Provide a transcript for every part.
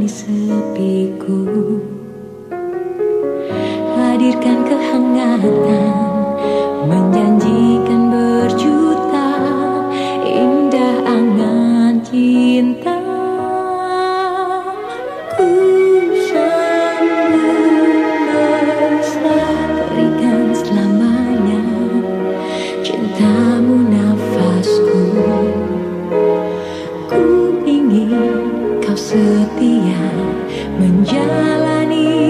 menemani sepiku. Hadirkan kehangatan, menjanjikan berjuta indah angan cinta. Ku sambut mesra, berikan selamanya cintamu nafasku. Ku ingin kau setia menjalani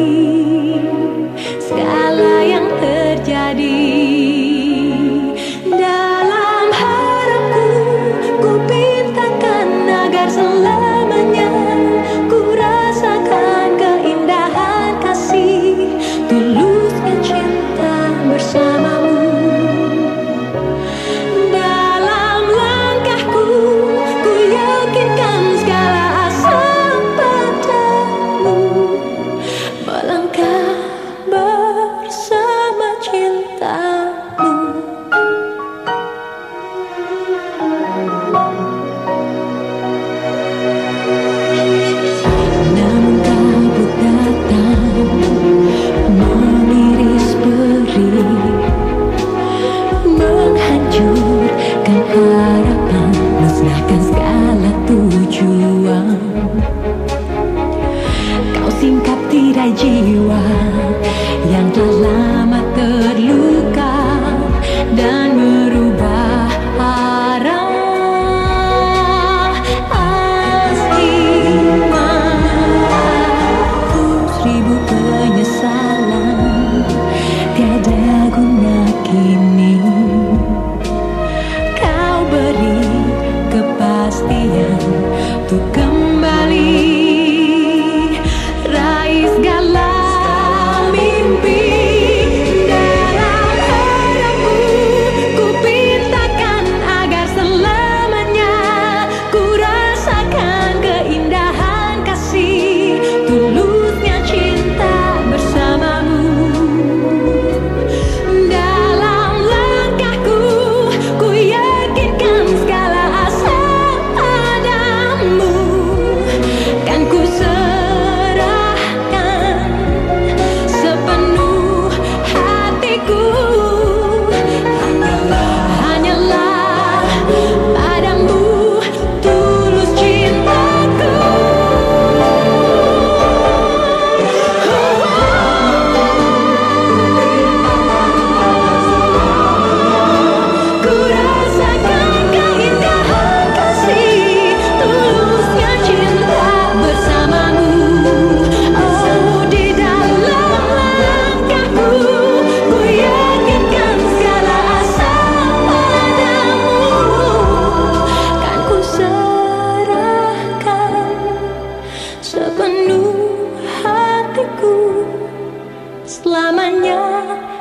segala yang terjadi. Dalam harapku, ku pintakan agar selamanya ku rasakan keindahan kasih, tulusnya cinta bersamamu. Dalam langkahku, ku yakinkan segala asa padamu, melangkah bersama cintamu. Namun kabut datang, mengiris perih, menghancurkan harapan, musnahkan segala tujuan. Kau singkap tirai jiwa yang telah lama terluka dan merubah arah. Aslimatku seribu penyesalan, tiada guna kini. Kau beri kepastian untuk kembali raih segala mimpi. Dalam harapku, ku pintakan agar selamanya ku rasakan keindahan kasih, tulusnya cinta bersamamu. Dalam langkahku, ku yakinkan segala asa padamu, kan ku serahkan sepenuh hatiku. Hanyalah padamu tulus cintaku. Ku rasakan keindahan kasih, tulusnya cinta bersamamu. Oh, di dalam langkahku, ku yakinkan segala asa padamu, kan ku serahkan sepenuh hatiku, selamanya